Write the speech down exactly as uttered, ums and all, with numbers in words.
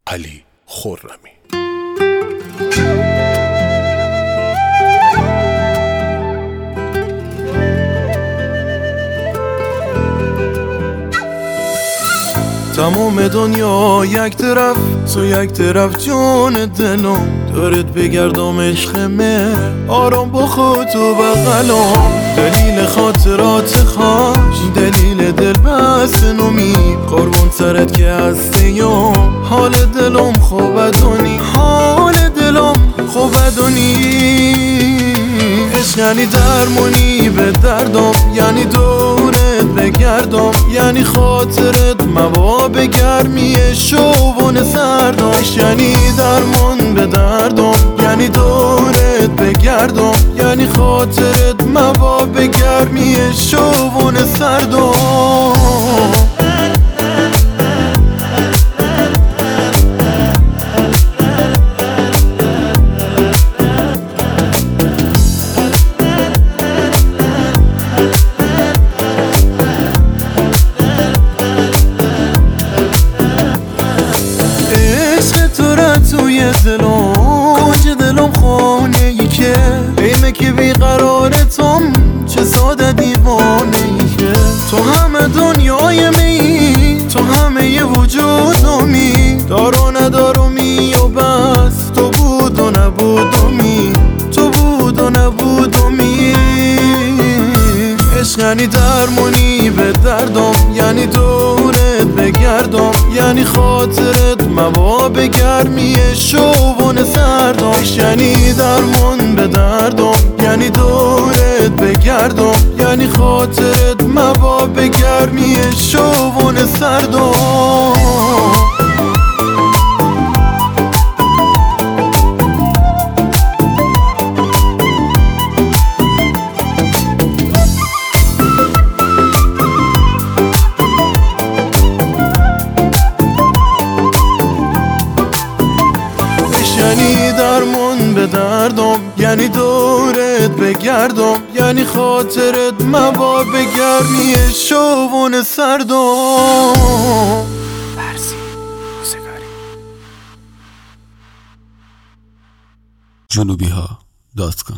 علی خرمی. تمام دنیا یک طرف، تو یک طرف جان دلم، دارت بگردم عشقمه آرام با خود و بغلم. دلیل خاطرات خاش، دلیل دل بست نمید، قربون سرت که هستیم. حال دلم خوب دونی، حال دلم خوب دونی. عشق یعنی درمونی به دردم، یعنی دورت بگردم، یعنی خاطرت موا به گرمی شوون سردم. عشق یعنی درمون به دردم، یعنی دورت بگردم، یعنی خاطرت موا به گرمی شوون سردم. توی دلم کنج دلم خانه ای که ایمه که بیقرارتم، چه ساده دیوانه ای که تو همه دنیای می، تو همه ی وجودمی، دار و ندارمی و بس تو بود و نبودمی، تو بود و نبودمی. عشق یعنی درمونی به دردم، یعنی دورت بگردم، یعنی خاطرت موا به گرمی شوون سردم. عشق یعنی درمون به دردم، یعنی دورت بگردم، یعنی خاطرت موا به گرمی شوون سردم. یعنی درمون به دردم، یعنی دورت بگردم، یعنی خاطرت موا به گرمی شوون سردم. برسی موسیقاری جنوبی ها دات کام